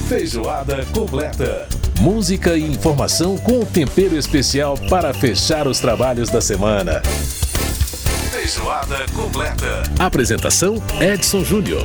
Feijoada completa. Música e informação com tempero especial para fechar os trabalhos da semana. Feijoada completa. Apresentação: Edson Júnior.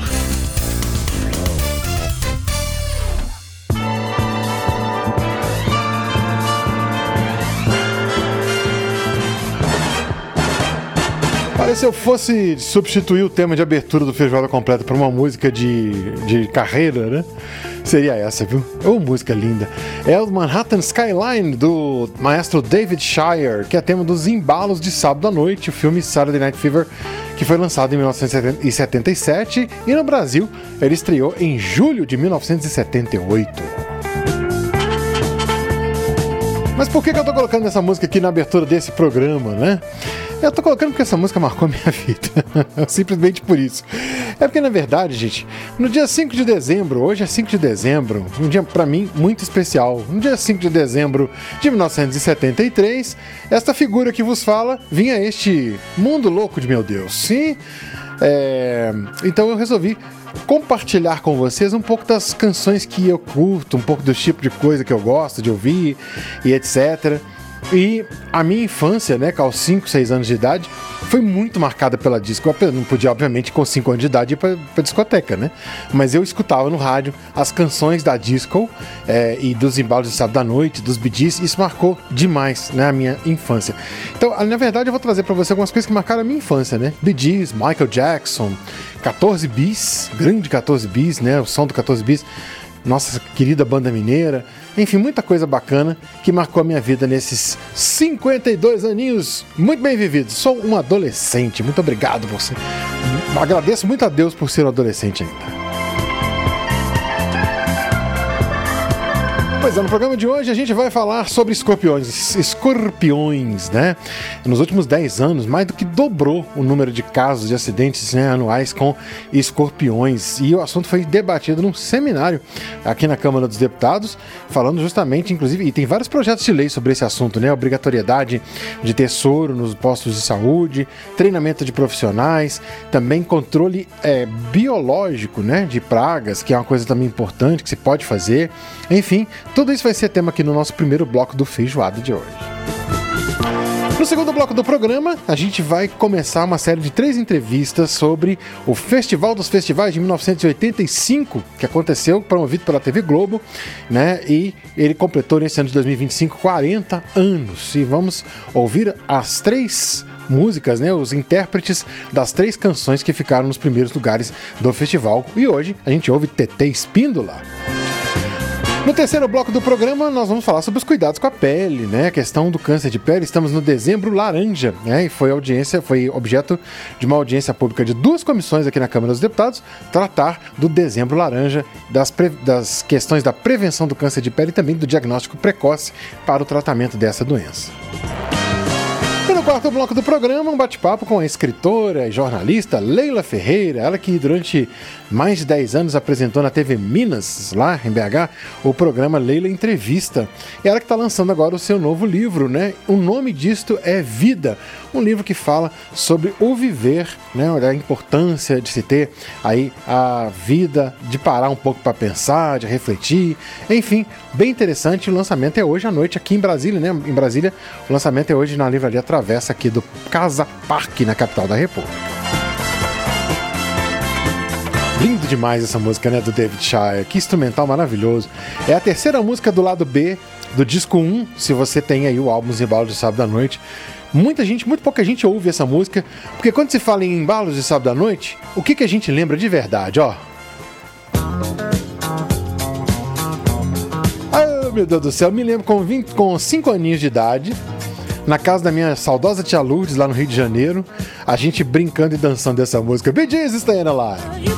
Olha, se eu fosse substituir o tema de abertura do Feijoada Completa por uma música de carreira, né? Seria essa, viu? É uma música linda. É o Manhattan Skyline, do maestro David Shire, que é tema dos embalos de sábado à noite, o filme Saturday Night Fever, que foi lançado em 1977, e no Brasil ele estreou em julho de 1978. Mas por que eu tô colocando essa música aqui na abertura desse programa, né? Eu tô colocando porque essa música marcou minha vida. Simplesmente por isso. É porque, na verdade, gente, no dia 5 de dezembro, hoje é 5 de dezembro, um dia, pra mim, muito especial. No dia 5 de dezembro de 1973, esta figura que vos fala vinha a este mundo louco de meu Deus. Sim, então eu resolvi compartilhar com vocês um pouco das canções que eu curto, um pouco do tipo de coisa que eu gosto de ouvir e etc. E a minha infância, né, aos 5, 6 anos de idade, foi muito marcada pela disco. Eu não podia, obviamente, com 5 anos de idade ir pra discoteca, né? Mas eu escutava no rádio as canções da disco e dos embalos de sábado à noite, dos Bee Gees. Isso marcou demais, né, a minha infância. Então, na verdade, eu vou trazer pra você algumas coisas que marcaram a minha infância, né? Bee Gees, Michael Jackson, 14 Bis, grande 14 Bis, né? O som do 14 Bis. Nossa querida banda mineira, enfim, muita coisa bacana que marcou a minha vida nesses 52 aninhos muito bem vividos. Sou um adolescente, muito obrigado por ser. Agradeço muito a Deus por ser um adolescente ainda. Pois é, no programa de hoje a gente vai falar sobre escorpiões, né? Nos últimos 10 anos, mais do que dobrou o número de casos de acidentes, né, anuais com escorpiões. E o assunto foi debatido num seminário aqui na Câmara dos Deputados, falando justamente, inclusive, e tem vários projetos de lei sobre esse assunto, né? Obrigatoriedade de ter soro nos postos de saúde, treinamento de profissionais, também controle biológico, né, de pragas, que é uma coisa também importante que se pode fazer. Enfim, tudo isso vai ser tema aqui no nosso primeiro bloco do Feijoada de hoje. No segundo bloco do programa, a gente vai começar uma série de 3 entrevistas sobre o Festival dos Festivais de 1985, que aconteceu, promovido pela TV Globo, né? E ele completou nesse ano de 2025 40 anos. E vamos ouvir as 3 músicas, né, os intérpretes das 3 canções que ficaram nos primeiros lugares do festival. E hoje a gente ouve TT Espíndola. No terceiro bloco do programa, nós vamos falar sobre os cuidados com a pele, né? A questão do câncer de pele. Estamos no Dezembro Laranja, né? E foi objeto de uma audiência pública de 2 comissões aqui na Câmara dos Deputados, tratar do Dezembro Laranja, das questões da prevenção do câncer de pele e também do diagnóstico precoce para o tratamento dessa doença. E no quarto bloco do programa, um bate-papo com a escritora e jornalista Leila Ferreira, ela que durante mais de 10 anos apresentou na TV Minas, lá em BH, o programa Leila Entrevista. E ela que está lançando agora o seu novo livro, né? O nome disto é Vida, um livro que fala sobre o viver, né? A importância de se ter aí a vida, de parar um pouco para pensar, de refletir, enfim, bem interessante. O lançamento é hoje à noite aqui em Brasília, né? Em Brasília, o lançamento é hoje na Livraria Travessa aqui do Casa Parque, na capital da República. Lindo demais essa música, né, do David Shire, que instrumental maravilhoso. É a terceira música do lado B do disco 1, se você tem aí o álbum Os Embalos de Sábado à Noite. Muito pouca gente ouve essa música, porque quando se fala em embalos de sábado à noite, o que a gente lembra de verdade, ó? Ai, meu Deus do céu, me lembro com 5 aninhos de idade, na casa da minha saudosa tia Lourdes, lá no Rio de Janeiro, a gente brincando e dançando essa música. Bee Gees Staying Alive.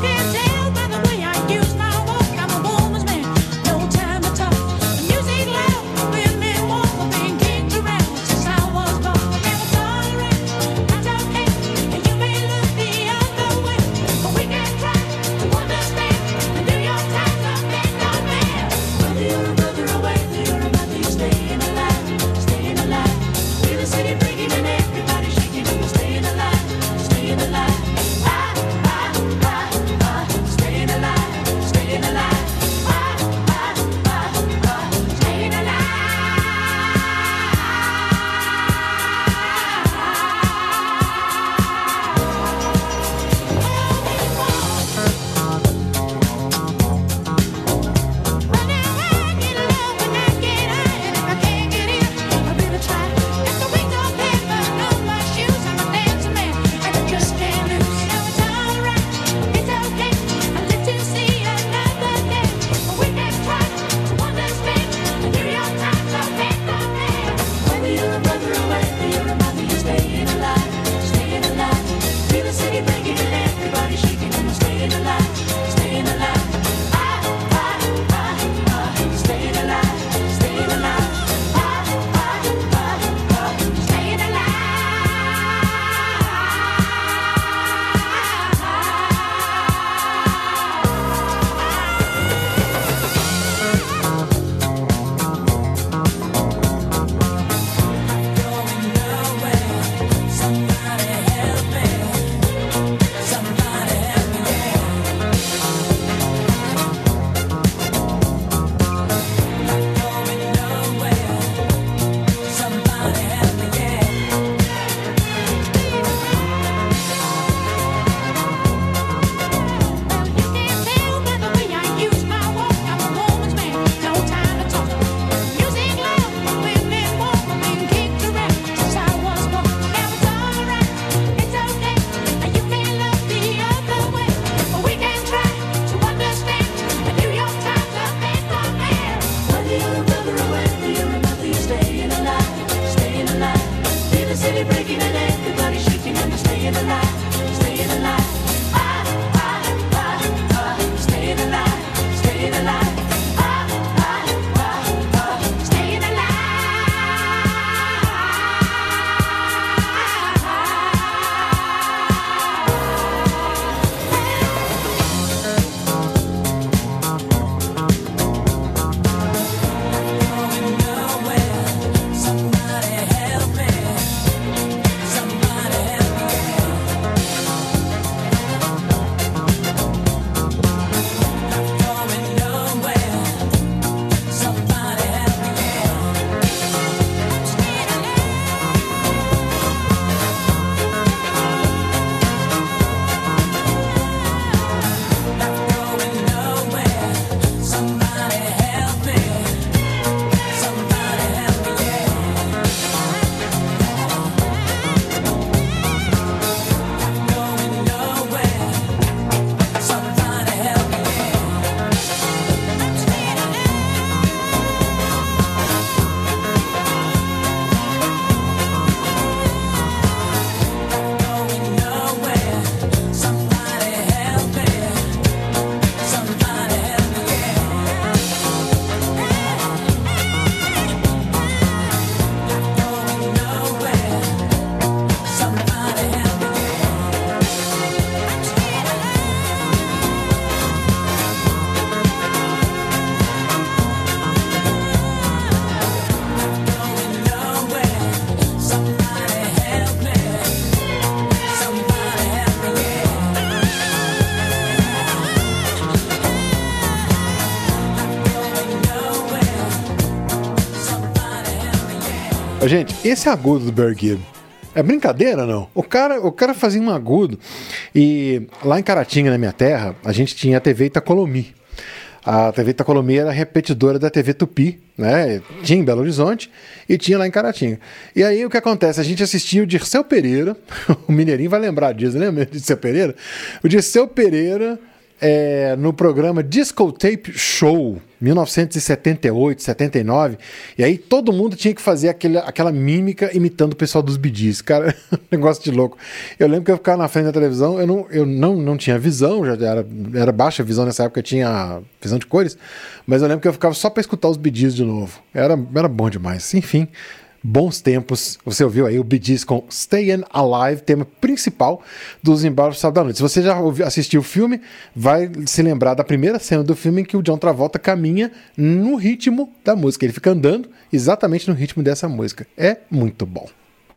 Gente, esse agudo do Barry Gibb é brincadeira, não? O cara fazia um agudo. E lá em Caratinga, na minha terra, a gente tinha a TV Itacolomi. A TV Itacolomi era repetidora da TV Tupi, né? Tinha em Belo Horizonte e tinha lá em Caratinga. E aí o que acontece? A gente assistia o Dirceu Pereira, o Mineirinho vai lembrar disso, né? O Dirceu Pereira. O Dirceu Pereira no programa Disco Tape Show, 1978, 79, e aí todo mundo tinha que fazer aquela mímica imitando o pessoal dos Bee Gees, cara, negócio de louco. Eu lembro que eu ficava na frente da televisão, eu não tinha visão, já era baixa visão nessa época, eu tinha visão de cores, mas eu lembro que eu ficava só para escutar os Bee Gees de novo, era bom demais, enfim. Bons tempos, você ouviu aí o Bee Gees com Stayin' Alive, tema principal dos Embalos do Sábado à Noite. Se você já assistiu o filme, vai se lembrar da primeira cena do filme em que o John Travolta caminha no ritmo da música. Ele fica andando exatamente no ritmo dessa música. É muito bom.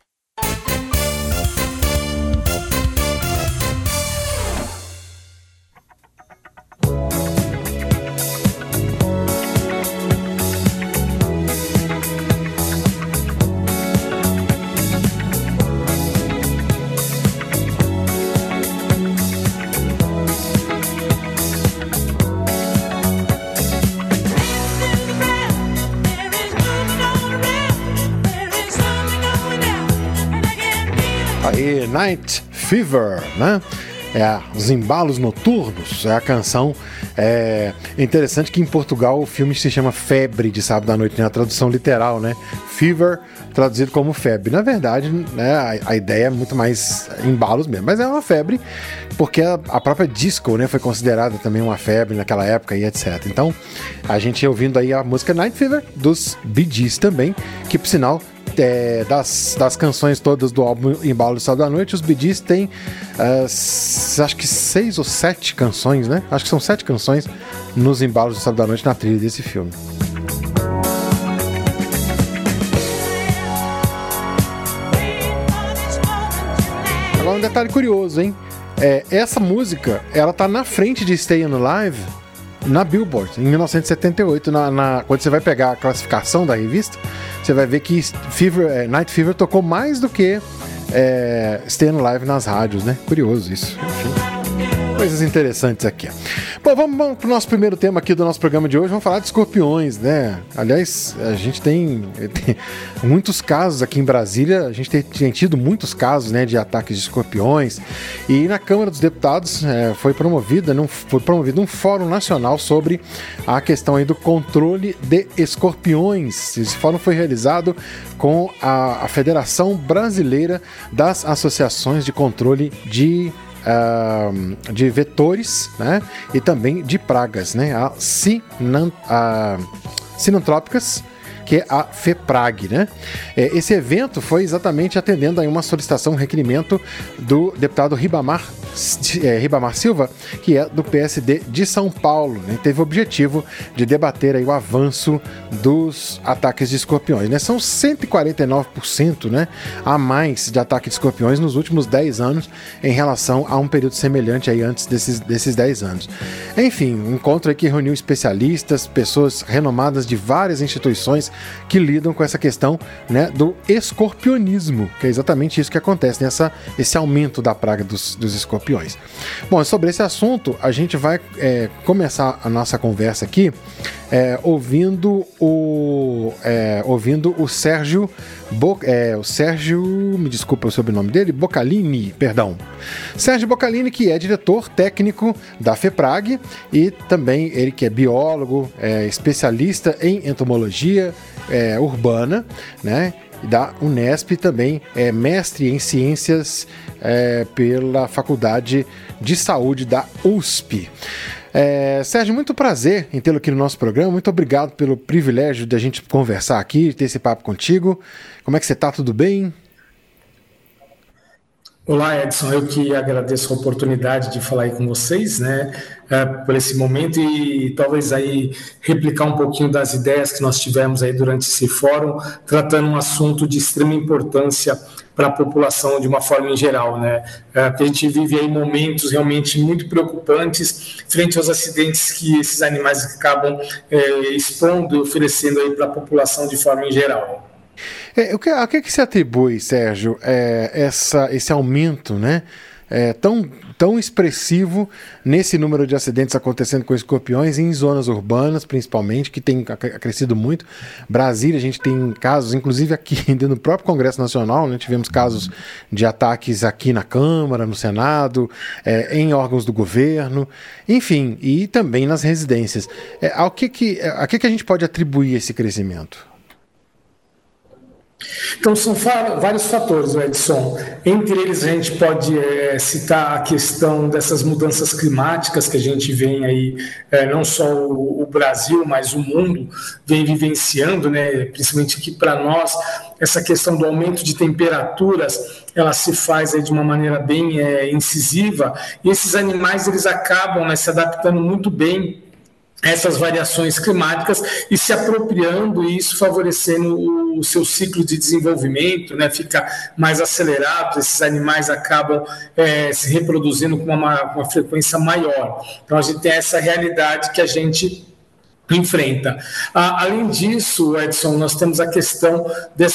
Aí, Night Fever, né? Os embalos noturnos, é a canção. É interessante que em Portugal o filme se chama Febre de Sábado à Noite, né? A tradução literal, né? Fever, traduzido como febre. Na verdade, né, a ideia é muito mais embalos mesmo, mas é uma febre porque a própria disco, né, foi considerada também uma febre naquela época e etc. Então, a gente ouvindo aí a música Night Fever dos Bee Gees também, que por sinal das canções todas do álbum Embalo do Sábado à Noite, os Bee Gees têm acho que 6 ou 7 canções, né? Acho que são 7 canções nos Embalos do Sábado à Noite na trilha desse filme. Agora um detalhe curioso, hein? Essa música, ela tá na frente de Stayin' Alive na Billboard, em 1978, quando você vai pegar a classificação da revista, você vai ver que Night Fever tocou mais do que Stayin' Alive nas rádios, né? Curioso isso. Enfim, coisas interessantes aqui. Bom, vamos pro nosso primeiro tema aqui do nosso programa de hoje. Vamos falar de escorpiões, né? Aliás, a gente tem muitos casos aqui em Brasília. A gente tem tido muitos casos, né, de ataques de escorpiões. E na Câmara dos Deputados foi promovido um fórum nacional sobre a questão aí do controle de escorpiões. Esse fórum foi realizado com a Federação Brasileira das Associações de Controle de vetores, né, e também de pragas, né, a sinantrópicas, que é a FEPRAG, né? Esse evento foi exatamente atendendo a uma solicitação, um requerimento do deputado Ribamar Silva, que é do PSD de São Paulo, né? Teve o objetivo de debater aí o avanço dos ataques de escorpiões, né? São 149%, né, a mais de ataque de escorpiões nos últimos 10 anos em relação a um período semelhante aí antes desses 10 anos. Enfim, um encontro aí que reuniu especialistas, pessoas renomadas de várias instituições que lidam com essa questão, né, do escorpionismo, que é exatamente isso que acontece, né, esse aumento da praga dos escorpiões. Bom, sobre esse assunto, a gente vai começar a nossa conversa aqui ouvindo o Sérgio, me desculpa o sobrenome dele, Boccalini, perdão. Sérgio Boccalini, que é diretor técnico da FEPRAG e também ele que é biólogo, especialista em entomologia urbana, né, da Unesp, também é mestre em ciências pela Faculdade de Saúde da USP. Sérgio, muito prazer em tê-lo aqui no nosso programa, muito obrigado pelo privilégio de a gente conversar aqui, ter esse papo contigo. Como é que você está? Tudo bem? Olá, Edson, eu que agradeço a oportunidade de falar aí com vocês, né, por esse momento e talvez aí replicar um pouquinho das ideias que nós tivemos aí durante esse fórum, tratando um assunto de extrema importância para a população de uma forma em geral, né, porque a gente vive aí momentos realmente muito preocupantes frente aos acidentes que esses animais acabam expondo e oferecendo aí para a população de forma em geral. A que se atribui, Sérgio, esse aumento, né, tão expressivo nesse número de acidentes acontecendo com escorpiões em zonas urbanas, principalmente, que tem crescido muito? Brasília, a gente tem casos, inclusive aqui no próprio Congresso Nacional, né, tivemos casos de ataques aqui na Câmara, no Senado, em órgãos do governo, enfim, e também nas residências. A que a gente pode atribuir esse crescimento? Então, são vários fatores, Edson. Entre eles, a gente pode citar a questão dessas mudanças climáticas que a gente vem aí, não só o Brasil, mas o mundo vem vivenciando, né? Principalmente aqui para nós, essa questão do aumento de temperaturas, ela se faz aí de uma maneira bem incisiva, e esses animais eles acabam, né, se adaptando muito bem essas variações climáticas e se apropriando, e isso favorecendo o seu ciclo de desenvolvimento, né, fica mais acelerado, esses animais acabam se reproduzindo com uma frequência maior. Então a gente tem essa realidade que a gente enfrenta. Além disso, Edson, nós temos a questão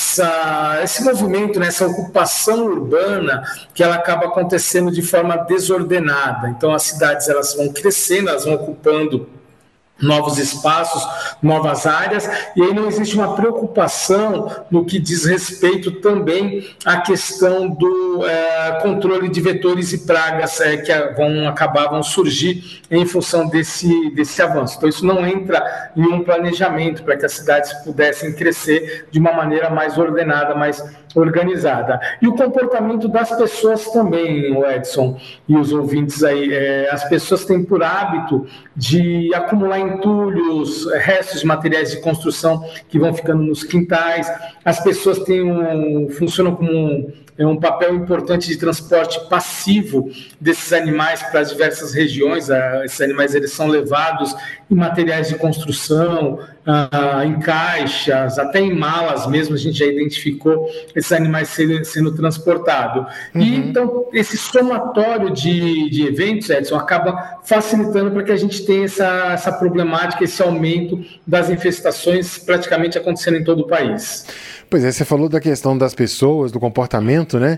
desse movimento, né, essa ocupação urbana, que ela acaba acontecendo de forma desordenada. Então as cidades elas vão crescendo, elas vão ocupando novos espaços, novas áreas, e aí não existe uma preocupação no que diz respeito também à questão do controle de vetores e pragas que vão surgir em função desse avanço. Então isso não entra em um planejamento para que as cidades pudessem crescer de uma maneira mais ordenada, mais organizada. E o comportamento das pessoas também, o Edson e os ouvintes aí, as pessoas têm por hábito de acumular entulhos, restos de materiais de construção que vão ficando nos quintais. As pessoas funcionam como um papel importante de transporte passivo desses animais para as diversas regiões. Esses animais eles são levados em materiais de construção, em caixas, até em malas mesmo, a gente já identificou esses animais sendo transportados. Uhum. E então, esse somatório de eventos, Edson, acaba facilitando para que a gente tenha essa problemática, esse aumento das infestações praticamente acontecendo em todo o país. Pois é, você falou da questão das pessoas, do comportamento, né?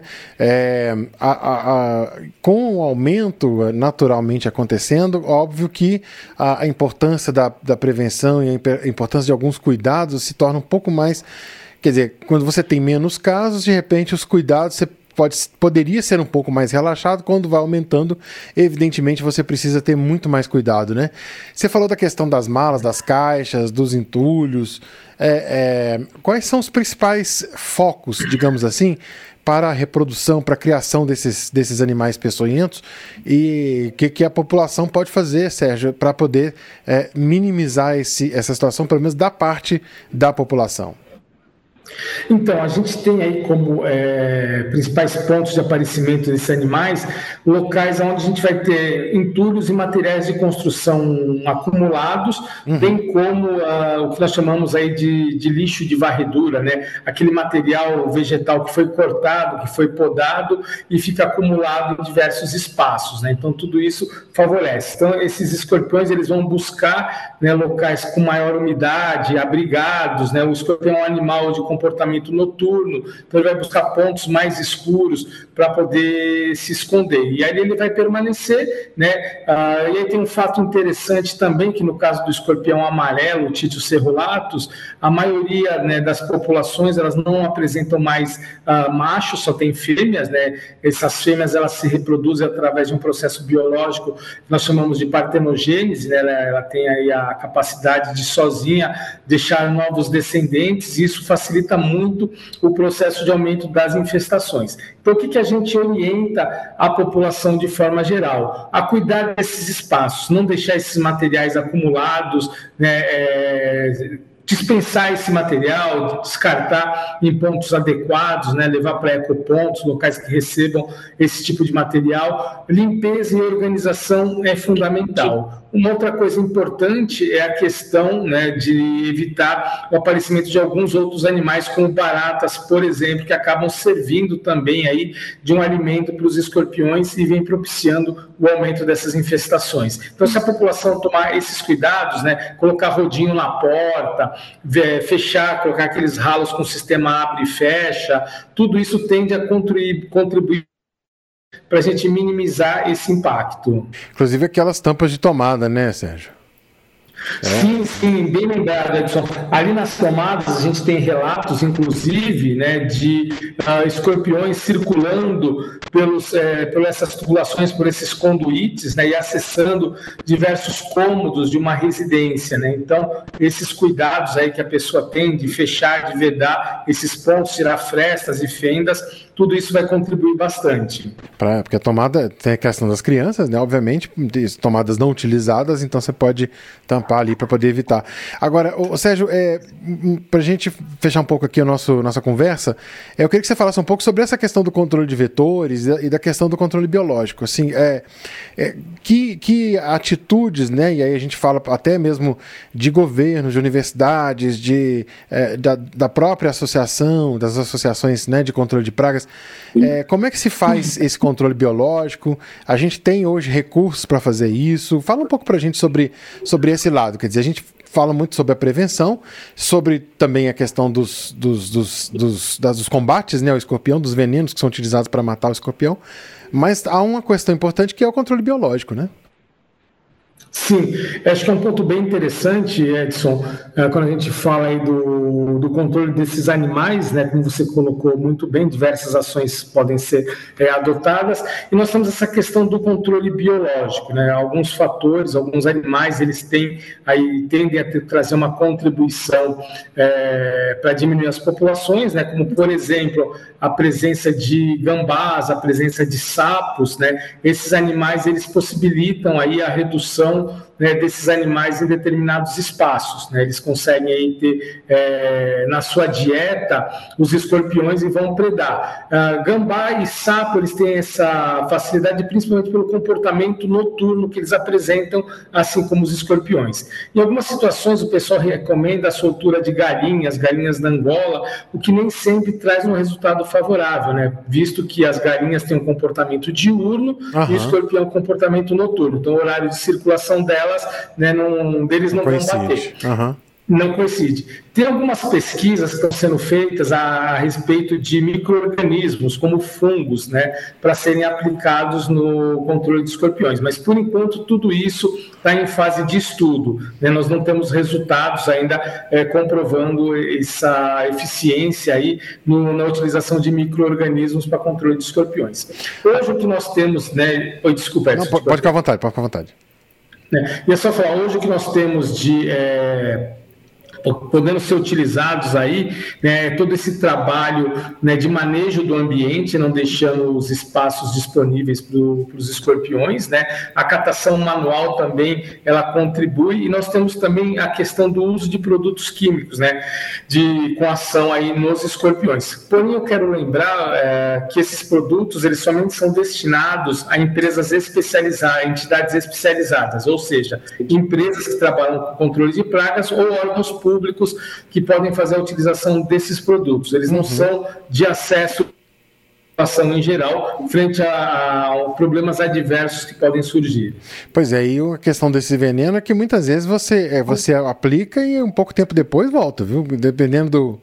Com o aumento naturalmente acontecendo, óbvio que a importância da prevenção e a importância de alguns cuidados se torna um pouco mais... Quer dizer, quando você tem menos casos, de repente os cuidados você poderia ser um pouco mais relaxado. Quando vai aumentando, evidentemente você precisa ter muito mais cuidado, né? Você falou da questão das malas, das caixas, dos entulhos. Quais são os principais focos, digamos assim, para a reprodução, para a criação desses animais peçonhentos, e o que a população pode fazer, Sérgio, para poder minimizar essa situação, pelo menos da parte da população? Então, a gente tem aí como principais pontos de aparecimento desses animais locais onde a gente vai ter entulhos e materiais de construção acumulados, bem como o que nós chamamos aí de lixo de varredura, né? Aquele material vegetal que foi cortado, que foi podado e fica acumulado em diversos espaços, né? Então, tudo isso favorece. Então, esses escorpiões eles vão buscar, né, locais com maior umidade, abrigados, né? O escorpião é um animal de comportamento noturno, então ele vai buscar pontos mais escuros para poder se esconder, e aí ele vai permanecer, né? E aí tem um fato interessante também, que no caso do escorpião amarelo, o Tityus cerulatus, a maioria, né, das populações, elas não apresentam mais machos, só tem fêmeas, né? Essas fêmeas, elas se reproduzem através de um processo biológico que nós chamamos de partenogênese, né? Ela tem aí a capacidade de sozinha deixar novos descendentes, e isso facilita muito o processo de aumento das infestações. Então, o que a gente orienta a população de forma geral? A cuidar desses espaços, não deixar esses materiais acumulados, né, dispensar esse material, descartar em pontos adequados, né, levar para ecopontos, locais que recebam esse tipo de material. Limpeza e organização é fundamental. Uma outra coisa importante é a questão, né, de evitar o aparecimento de alguns outros animais, como baratas, por exemplo, que acabam servindo também aí de um alimento para os escorpiões e vem propiciando o aumento dessas infestações. Então, se a população tomar esses cuidados, né, colocar rodinho na porta, fechar, colocar aqueles ralos com o sistema abre e fecha, tudo isso tende a contribuir para a gente minimizar esse impacto. Inclusive aquelas tampas de tomada, né, Sérgio? Sim, bem lembrado, Edson. Ali nas tomadas a gente tem relatos, inclusive, né, de escorpiões circulando por essas tubulações, por esses conduítes, né, e acessando diversos cômodos de uma residência, né? Então, esses cuidados aí que a pessoa tem de fechar, de vedar esses pontos, tirar frestas e fendas, tudo isso vai contribuir bastante. Porque a tomada tem a questão das crianças, né? Obviamente, tomadas não utilizadas, então você pode tampar ali para poder evitar. Agora, Sérgio, para a gente fechar um pouco aqui a nossa conversa, eu queria que você falasse um pouco sobre essa questão do controle de vetores e da questão do controle biológico. Assim, que atitudes, né? E aí a gente fala até mesmo de governos, de universidades, da própria associação, das associações, né, de controle de pragas. Como é que se faz esse controle biológico? A gente tem hoje recursos para fazer isso? Fala um pouco para a gente sobre esse lado. Quer dizer, a gente fala muito sobre a prevenção, sobre também a questão dos combates, né, ao escorpião, dos venenos que são utilizados para matar o escorpião, mas há uma questão importante que é o controle biológico, né? Sim, acho que é um ponto bem interessante, Edson, quando a gente fala aí do controle desses animais, né, como você colocou muito bem, diversas ações podem ser adotadas, e nós temos essa questão do controle biológico, né, alguns fatores, alguns animais, eles tendem a trazer uma contribuição para diminuir as populações, né, como, por exemplo, a presença de gambás, a presença de sapos, né, esses animais, eles possibilitam aí a redução, né, desses animais em determinados espaços, né? Eles conseguem aí ter na sua dieta os escorpiões e vão predar. Gambá e sapo, eles têm essa facilidade principalmente pelo comportamento noturno que eles apresentam, assim como os escorpiões. Em algumas situações o pessoal recomenda a soltura de galinhas da Angola, o que nem sempre traz um resultado favorável, né? Visto que as galinhas têm um comportamento diurno e o escorpião um comportamento noturno. Então o horário de circulação delas, né, deles não vão bater. Não coincide. Tem algumas pesquisas que estão sendo feitas a respeito de micro-organismos, como fungos, né, para serem aplicados no controle de escorpiões. Mas, por enquanto, tudo isso está em fase de estudo, né? Nós não temos resultados ainda comprovando essa eficiência aí na utilização de micro-organismos para controle de escorpiões. Hoje, o que nós temos, né... Desculpa, Edson. Não, pode ficar à vontade. E é só falar, hoje o que nós temos de podendo ser utilizados aí, né, todo esse trabalho, né, de manejo do ambiente, não deixando os espaços disponíveis para os escorpiões, né, a catação manual também, ela contribui, e nós temos também a questão do uso de produtos químicos, né, com ação aí nos escorpiões. Porém, eu quero lembrar que esses produtos, eles somente são destinados a empresas especializadas, a entidades especializadas, ou seja, empresas que trabalham com controle de pragas ou órgãos públicos que podem fazer a utilização desses produtos. Eles não são de acesso à população em geral, frente a problemas adversos que podem surgir. Pois é, e a questão desse veneno é que muitas vezes você aplica e um pouco tempo depois volta, viu? Dependendo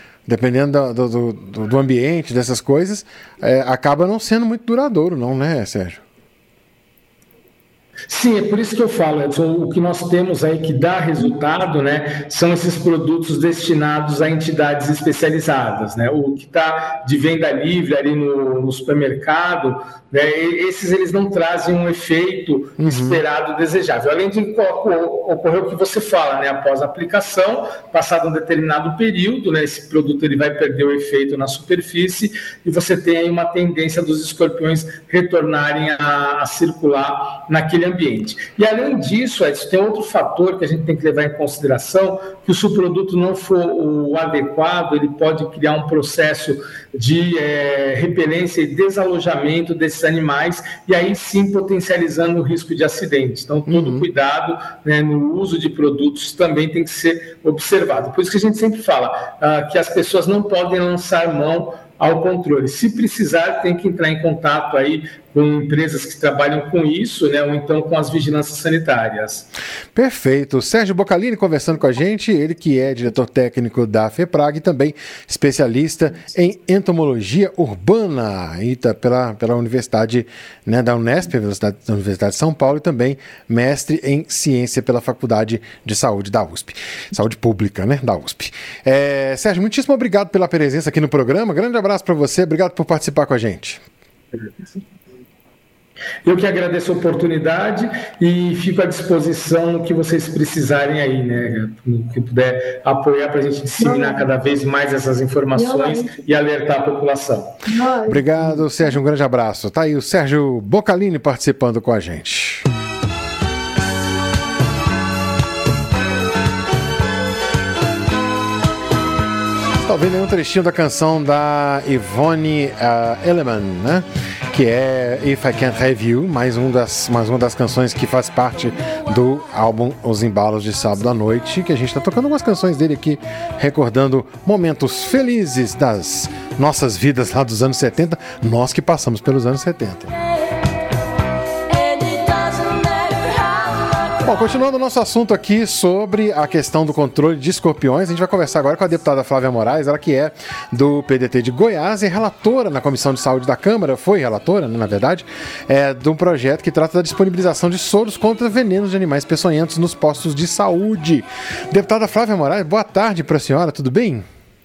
do ambiente, dessas coisas, acaba não sendo muito duradouro, não, né, Sérgio? Sim, é por isso que eu falo, Edson, o que nós temos aí que dá resultado, né, são esses produtos destinados a entidades especializadas, né, o que está de venda livre ali no supermercado, né, eles não trazem um efeito esperado, desejável, além de ocorrer o que você fala, né, após a aplicação, passado um determinado período, né, esse produto ele vai perder o efeito na superfície e você tem aí uma tendência dos escorpiões retornarem a circular naquele ambiente. ambiente. E, além disso, Edson, tem outro fator que a gente tem que levar em consideração, que se o produto não for o adequado, ele pode criar um processo de repelência e desalojamento desses animais, e aí sim potencializando o risco de acidente. Então, todo cuidado, né, no uso de produtos também tem que ser observado. Por isso que a gente sempre fala que as pessoas não podem lançar mão ao controle. Se precisar, tem que entrar em contato aí com empresas que trabalham com isso, né, ou então com as vigilâncias sanitárias. Perfeito. Sérgio Boccalini conversando com a gente, ele que é diretor técnico da FEPRAG e também especialista em entomologia urbana pela Universidade, né, da Unesp, da Universidade de São Paulo, e também mestre em ciência pela Faculdade de Saúde da USP. Saúde Pública, né, da USP. Sérgio, muitíssimo obrigado pela presença aqui no programa. Grande abraço para você, obrigado por participar com a gente. Eu que agradeço a oportunidade e fico à disposição no que vocês precisarem aí, né? No que puder apoiar para a gente disseminar cada vez mais essas informações e alertar a população. Obrigado, Sérgio. Um grande abraço. Tá aí o Sérgio Boccalini participando com a gente. Está ouvindo aí um trechinho da canção da Yvonne Elliman, né? Que é If I Can't Have You, mais uma das canções que faz parte do álbum Os Embalos de Sábado à Noite, que a gente está tocando algumas canções dele aqui, recordando momentos felizes das nossas vidas lá dos anos 70, nós que passamos pelos anos 70. Bom, continuando o nosso assunto aqui sobre a questão do controle de escorpiões, a gente vai conversar agora com a deputada Flávia Moraes, ela que é do PDT de Goiás e relatora na Comissão de Saúde da Câmara, foi relatora, né, na verdade, de um projeto que trata da disponibilização de soros contra venenos de animais peçonhentos nos postos de saúde. Deputada Flávia Moraes, boa tarde para a senhora, tudo bem?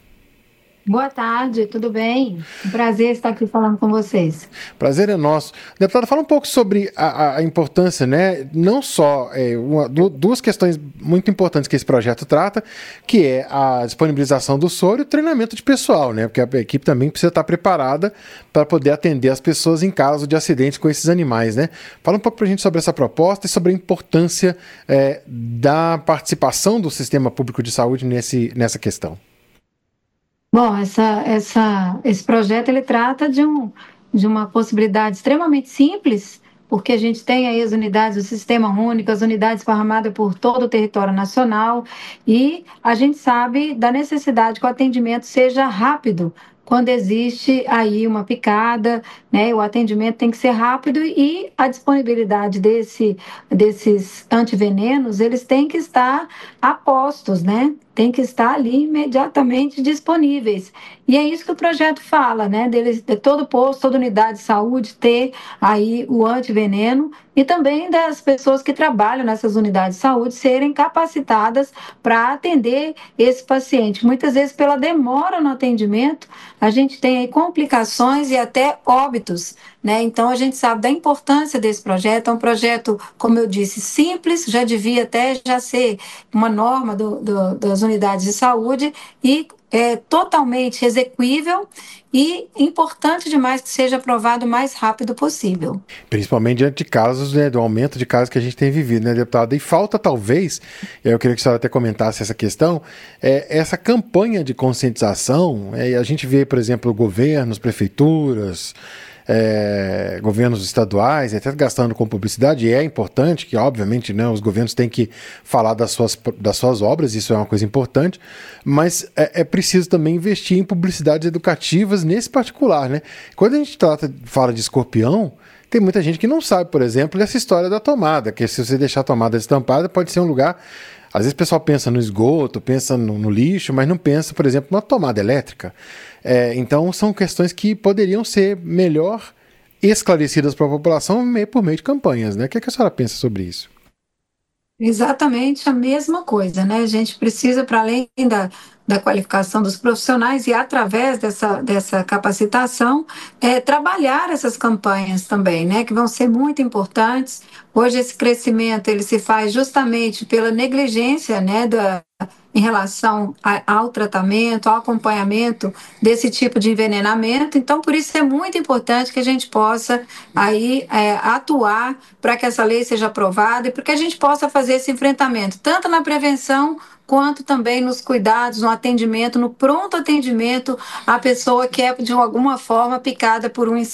Boa tarde, tudo bem? Um prazer estar aqui falando com vocês. Prazer é nosso. Deputada, fala um pouco sobre a importância, né? Não só duas questões muito importantes que esse projeto trata, que é a disponibilização do soro e o treinamento de pessoal, né? Porque a equipe também precisa estar preparada para poder atender as pessoas em caso de acidentes com esses animais, né? Fala um pouco para a gente sobre essa proposta e sobre a importância da participação do sistema público de saúde nessa questão. Bom, esse projeto ele trata de uma possibilidade extremamente simples, porque a gente tem aí as unidades do Sistema Único, as unidades esparramadas por todo o território nacional, e a gente sabe da necessidade que o atendimento seja rápido. Quando existe aí uma picada, né, o atendimento tem que ser rápido e a disponibilidade desses antivenenos, eles têm que estar a postos, né? Tem que estar ali imediatamente disponíveis. E é isso que o projeto fala, né? De todo posto, toda unidade de saúde ter aí o antiveneno e também das pessoas que trabalham nessas unidades de saúde serem capacitadas para atender esse paciente. Muitas vezes, pela demora no atendimento, a gente tem aí complicações e até óbitos, né? Então, a gente sabe da importância desse projeto. É um projeto, como eu disse, simples, já devia até já ser uma norma das unidades de saúde e é totalmente execuível e importante demais que seja aprovado o mais rápido possível. Principalmente diante de casos, né, do aumento de casos que a gente tem vivido, né, deputada? E falta, talvez, eu queria que a senhora até comentasse essa questão, essa campanha de conscientização. A gente vê, por exemplo, governos, prefeituras, governos estaduais, até gastando com publicidade, e é importante que, obviamente, né, os governos têm que falar das suas obras, isso é uma coisa importante, mas é preciso também investir em publicidades educativas nesse particular, né? Quando a gente fala de escorpião, tem muita gente que não sabe, por exemplo, dessa história da tomada, que se você deixar a tomada destampada, pode ser um lugar... Às vezes o pessoal pensa no esgoto, pensa no lixo, mas não pensa, por exemplo, numa tomada elétrica. Então, são questões que poderiam ser melhor esclarecidas para a população por meio de campanhas, né? O que a senhora pensa sobre isso? Exatamente a mesma coisa, né? A gente precisa, para além da qualificação dos profissionais e através dessa capacitação, trabalhar essas campanhas também, né? Que vão ser muito importantes. Hoje esse crescimento ele se faz justamente pela negligência, né? em relação ao tratamento, ao acompanhamento desse tipo de envenenamento. Então, por isso é muito importante que a gente possa aí atuar para que essa lei seja aprovada e para que a gente possa fazer esse enfrentamento, tanto na prevenção quanto também nos cuidados, no atendimento, no pronto atendimento à pessoa que é de alguma forma picada por um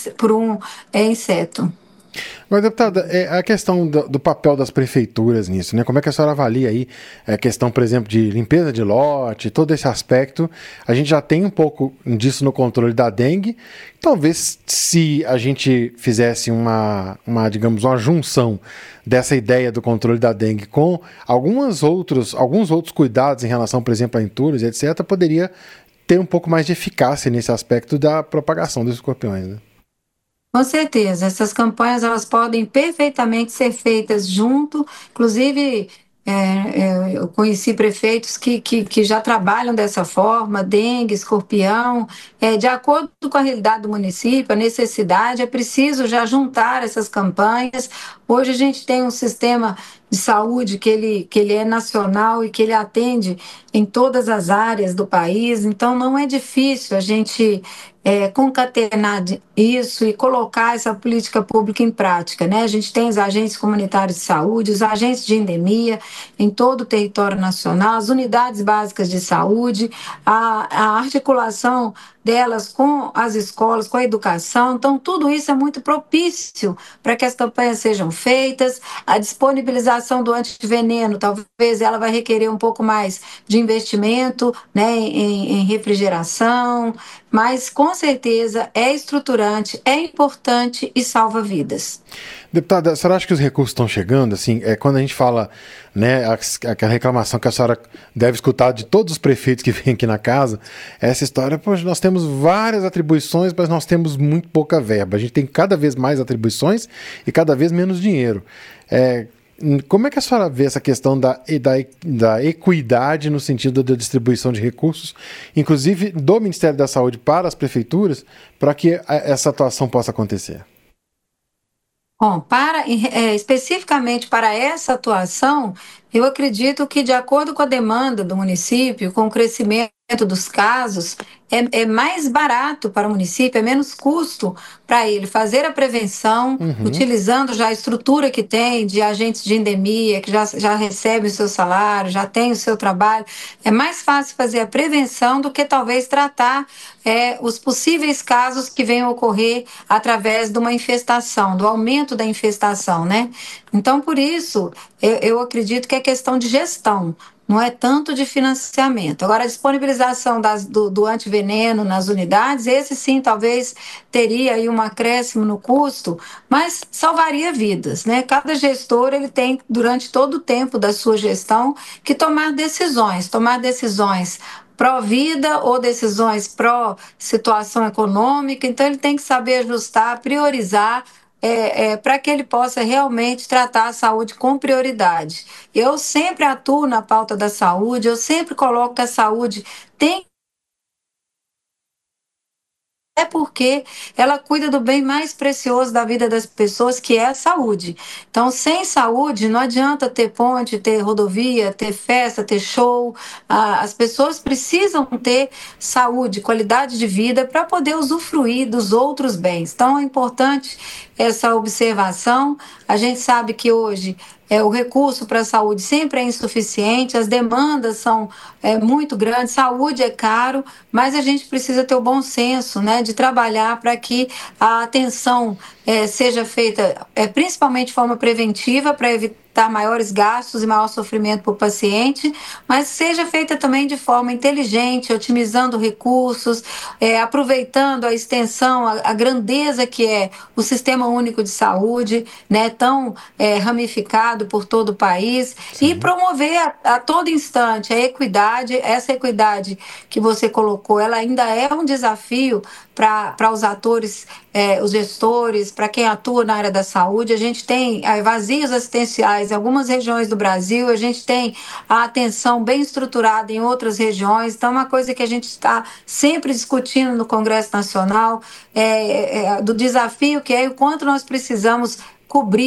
inseto. Mas, deputada, a questão do papel das prefeituras nisso, né? Como é que a senhora avalia aí a questão, por exemplo, de limpeza de lote, todo esse aspecto? A gente já tem um pouco disso no controle da dengue. Talvez se a gente fizesse digamos, uma junção dessa ideia do controle da dengue com alguns outros cuidados em relação, por exemplo, a entulhos, etc., poderia ter um pouco mais de eficácia nesse aspecto da propagação dos escorpiões, né? Com certeza, essas campanhas elas podem perfeitamente ser feitas junto, inclusive eu conheci prefeitos que já trabalham dessa forma, dengue, escorpião, de acordo com a realidade do município, a necessidade, é preciso já juntar essas campanhas. Hoje a gente tem um sistema de saúde que ele é nacional e que ele atende em todas as áreas do país, então não é difícil a gente concatenar isso e colocar essa política pública em prática, né? A gente tem os agentes comunitários de saúde, os agentes de endemia em todo o território nacional, as unidades básicas de saúde, a articulação delas com as escolas, com a educação. Então, tudo isso é muito propício para que as campanhas sejam feitas. A disponibilização do antiveneno, talvez ela vai requerer um pouco mais de investimento, né, em refrigeração, mas com certeza é estruturante, é importante e salva vidas. Deputada, a senhora acha que os recursos estão chegando? Assim, quando a gente fala, né, aquela reclamação que a senhora deve escutar de todos os prefeitos que vêm aqui na casa, essa história, poxa, nós temos várias atribuições, mas nós temos muito pouca verba. A gente tem cada vez mais atribuições e cada vez menos dinheiro. Como é que a senhora vê essa questão da equidade no sentido da distribuição de recursos, inclusive do Ministério da Saúde para as prefeituras, para que essa atuação possa acontecer? Bom, especificamente para essa atuação, eu acredito que, de acordo com a demanda do município, com o crescimento dos casos, é mais barato para o município, é menos custo para ele fazer a prevenção, utilizando já a estrutura que tem de agentes de endemia, que já recebe o seu salário, já tem o seu trabalho. É mais fácil fazer a prevenção do que talvez tratar os possíveis casos que venham a ocorrer através de uma infestação, do aumento da infestação, né? Então, por isso, eu acredito que é questão de gestão, não é tanto de financiamento. Agora, a disponibilização do antiveneno nas unidades, esse sim talvez teria aí um acréscimo no custo, mas salvaria vidas, né? Cada gestor ele tem, durante todo o tempo da sua gestão, que tomar decisões pró-vida ou decisões pró-situação econômica, então ele tem que saber ajustar, priorizar, para que ele possa realmente tratar a saúde com prioridade. Eu sempre atuo na pauta da saúde, eu sempre coloco que a saúde tem porque ela cuida do bem mais precioso da vida das pessoas, que é a saúde. Então, sem saúde, não adianta ter ponte, ter rodovia, ter festa, ter show. As pessoas precisam ter saúde, qualidade de vida para poder usufruir dos outros bens. Então, é importante essa observação. A gente sabe que hoje o recurso para a saúde sempre é insuficiente, as demandas são muito grandes, saúde é caro, mas a gente precisa ter o bom senso, né, de trabalhar para que a atenção seja feita principalmente de forma preventiva, para evitar maiores gastos e maior sofrimento para o paciente, mas seja feita também de forma inteligente, otimizando recursos, aproveitando a extensão, a grandeza que é o Sistema Único de Saúde, né, tão ramificado por todo o país. Sim. E promover a todo instante a equidade. Essa equidade que você colocou, ela ainda é um desafio para os atores, os gestores, para quem atua na área da saúde. A gente tem vazios assistenciais em algumas regiões do Brasil, a gente tem a atenção bem estruturada em outras regiões, então é uma coisa que a gente está sempre discutindo no Congresso Nacional, do desafio que é o quanto nós precisamos cobrir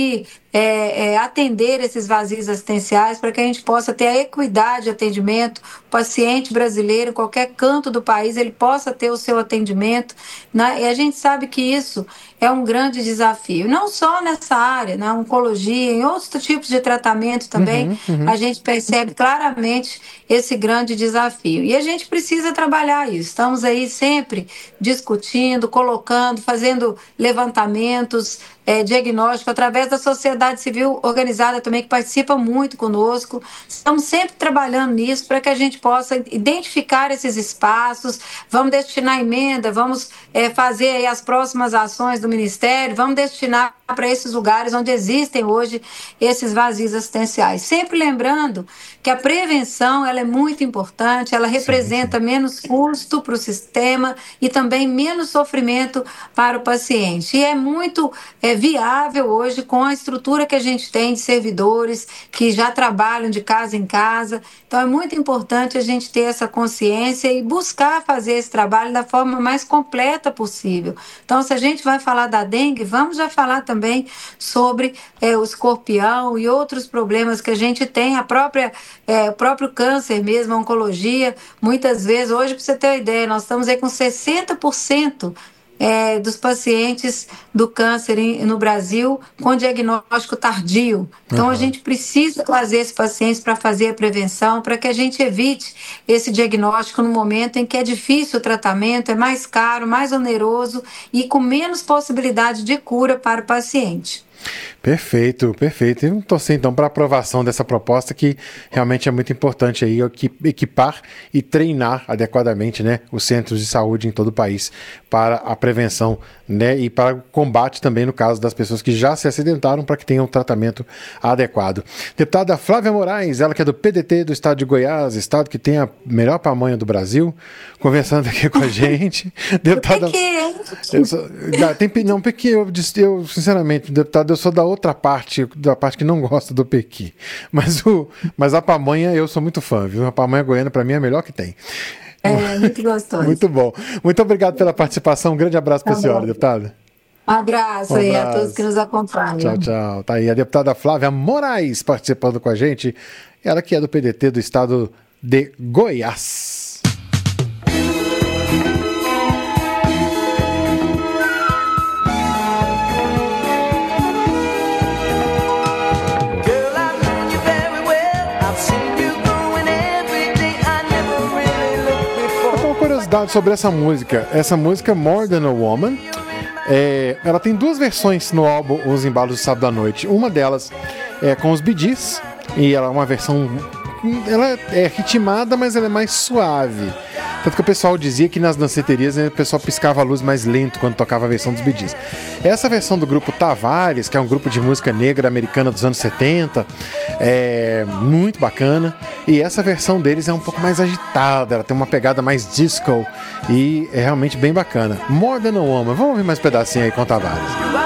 atender esses vazios assistenciais, para que a gente possa ter a equidade de atendimento. O paciente brasileiro, em qualquer canto do país, ele possa ter o seu atendimento, né? E a gente sabe que isso é um grande desafio, não só nessa área, na oncologia, em outros tipos de tratamento também, a gente percebe claramente esse grande desafio. E a gente precisa trabalhar isso. Estamos aí sempre discutindo, colocando, fazendo levantamentos, diagnóstico, através da sociedade civil organizada também, que participa muito conosco. Estamos sempre trabalhando nisso para que a gente possa identificar esses espaços, vamos destinar emenda, vamos fazer aí as próximas ações do Ministério, vamos destinar para esses lugares onde existem hoje esses vazios assistenciais. Sempre lembrando que a prevenção ela é muito importante, ela representa menos custo para o sistema e também menos sofrimento para o paciente. E é muito viável hoje com a estrutura que a gente tem de servidores que já trabalham de casa em casa. Então é muito importante a gente ter essa consciência e buscar fazer esse trabalho da forma mais completa possível. Então, se a gente vai falar da dengue, vamos já falar também sobre o escorpião e outros problemas que a gente tem, o próprio câncer mesmo, a oncologia. Muitas vezes, hoje, para você ter uma ideia, nós estamos aí com 60% dos pacientes do câncer no Brasil com diagnóstico tardio. Então, a gente precisa trazer esses pacientes para fazer a prevenção, para que a gente evite esse diagnóstico no momento em que é difícil o tratamento, é mais caro, mais oneroso e com menos possibilidade de cura para o paciente. Perfeito, perfeito. Eu torcer então para a aprovação dessa proposta, que realmente é muito importante aí equipar e treinar adequadamente, né, os centros de saúde em todo o país para a prevenção, né, e para o combate também no caso das pessoas que já se acidentaram, para que tenham um tratamento adequado. Deputada Flávia Moraes, ela que é do PDT do estado de Goiás, estado que tem a melhor pamonha do Brasil, conversando aqui com a gente. Deputada, eu sinceramente, deputada, eu sou da outra parte, da parte que não gosta do pequi. Mas a pamonha eu sou muito fã, viu? A pamonha goiana para mim é a melhor que tem. É muito gostoso. Muito bom. Muito obrigado pela participação. Um grande abraço para a senhora, deputada. Um abraço aí a todos que nos acompanham. Tchau, tchau. Tá aí a deputada Flávia Moraes participando com a gente. Ela que é do PDT do estado de Goiás. Sobre essa música More Than a Woman, ela tem duas versões no álbum Os Embalos do Sábado à Noite. Uma delas é com os Bee Gees, e ela é uma versão, ela é ritmada, mas ela é mais suave. Tanto que o pessoal dizia que nas danceterias, né, o pessoal piscava a luz mais lento quando tocava a versão dos Bee Gees. Essa versão do grupo Tavares, que é um grupo de música negra americana dos anos 70, é muito bacana. E essa versão deles é um pouco mais agitada, ela tem uma pegada mais disco e é realmente bem bacana. More Than a Woman. Vamos ouvir mais um pedacinho aí com Tavares.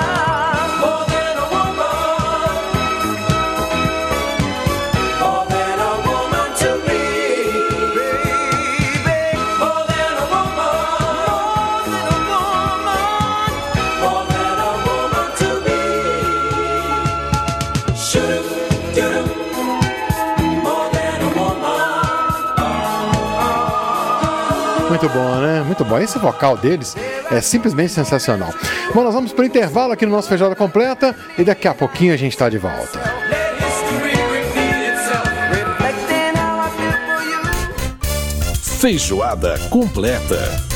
Muito bom, né? Muito bom. Esse vocal deles é simplesmente sensacional. Bom, nós vamos para o intervalo aqui no nosso Feijoada Completa e daqui a pouquinho a gente está de volta. Feijoada Completa.